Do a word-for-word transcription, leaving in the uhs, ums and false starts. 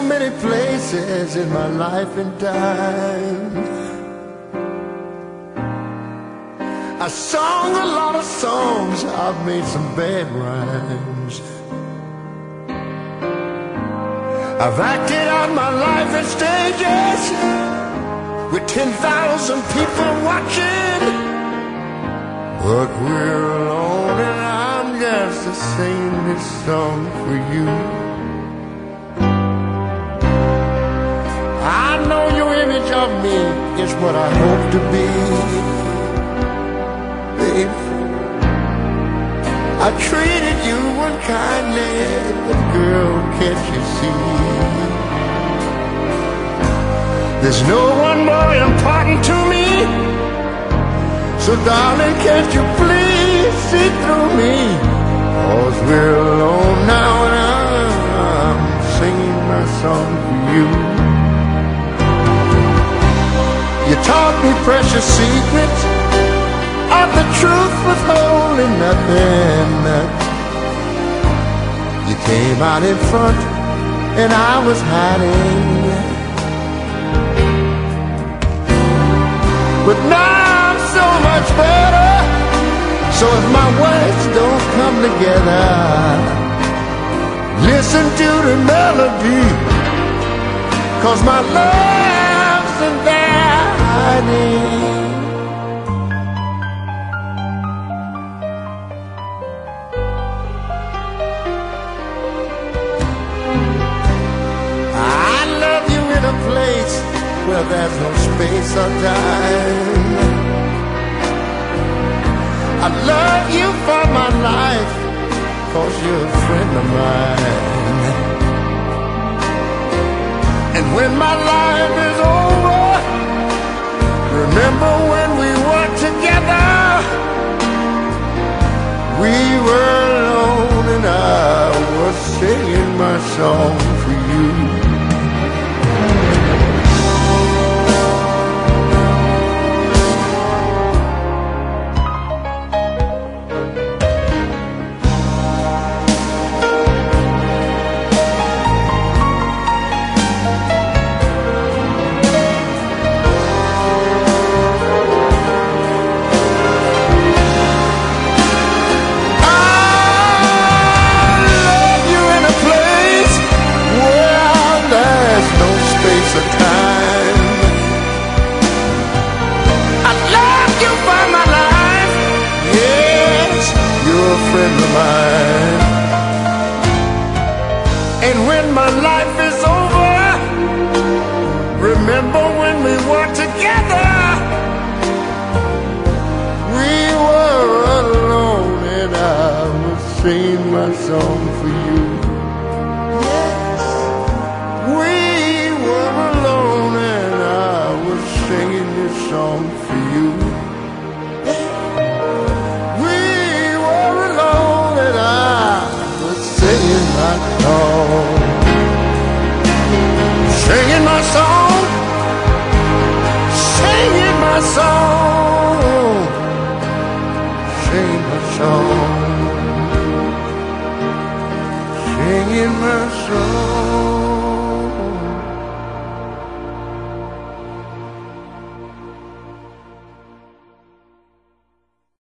many places in my life and time. I sung a lot of songs, I've made some bad rhymes. I've acted out my life in stages with ten thousand people watching. But we're alone and I'm just singing this song for you. I know your image of me is what I hope to be, baby. I treated you unkindly, but girl, can't you see? There's no one more important to me. So darling, can't you please see through me? 'Cause we're alone now and I'm singing my song for you. You taught me precious secrets of the truth withholding nothing. You came out in front and I was hiding. But now I'm so much better. So if my words don't come together, listen to the melody, 'cause my love's in there hiding. I love you in a place where there's no space or time. I love you for my life, 'cause you're a friend of mine. And when my life is over, remember when we were together. We were alone and I was singing my song for you. Friend of mine. And when my life is over, remember when we were together. We were alone and I was singing my song for you. Yes, we were alone and I was singing this song for you. Singing my song, singing my song, singing my song, singing my song, singing my song.